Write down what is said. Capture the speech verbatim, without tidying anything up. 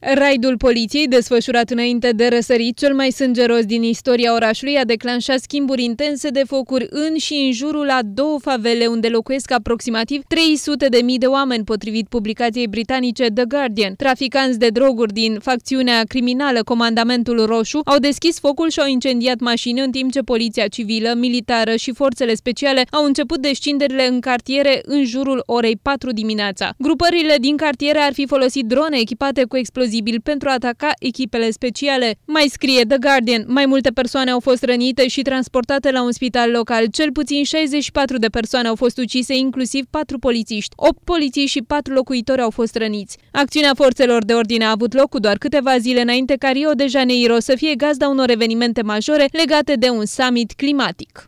Raidul poliției, desfășurat înainte de răsărit, cel mai sângeros din istoria orașului, a declanșat schimburi intense de focuri în și în jurul a două favele unde locuiesc aproximativ trei sute de mii de oameni, potrivit publicației britanice The Guardian. Traficanți de droguri din facțiunea criminală Comandamentul Roșu au deschis focul și au incendiat mașini, în timp ce poliția civilă, militară și forțele speciale au început descinderile în cartiere în jurul orei patru dimineața. Grupările din cartiere ar fi folosit drone echipate cu explozibil pentru a ataca echipele speciale. Mai scrie The Guardian, mai multe persoane au fost rănite și transportate la un spital local. Cel puțin șaizeci și patru de persoane au fost ucise, inclusiv patru polițiști. opt polițiști și patru locuitori au fost răniți. Acțiunea forțelor de ordine a avut loc cu doar câteva zile înainte ca Rio de Janeiro să fie gazda unor evenimente majore legate de un summit climatic.